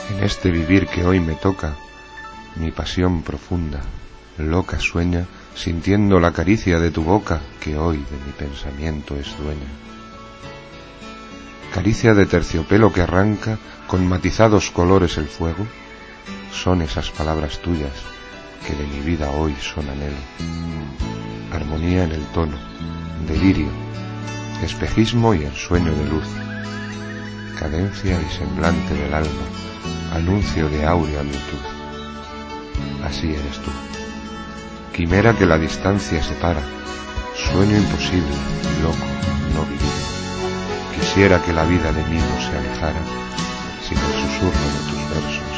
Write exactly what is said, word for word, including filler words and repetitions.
En este vivir que hoy me toca, mi pasión profunda, loca sueña, sintiendo la caricia de tu boca, que hoy de mi pensamiento es dueña. Caricia de terciopelo que arranca con matizados colores el fuego, son esas palabras tuyas que de mi vida hoy son anhelo. Armonía en el tono, delirio, espejismo y ensueño de luz, cadencia y semblante del alma, anuncio de áurea virtud. Así eres tú, quimera que la distancia separa, sueño imposible, loco, no vivido. Quisiera que la vida de mí no se alejara sin el susurro de tus versos.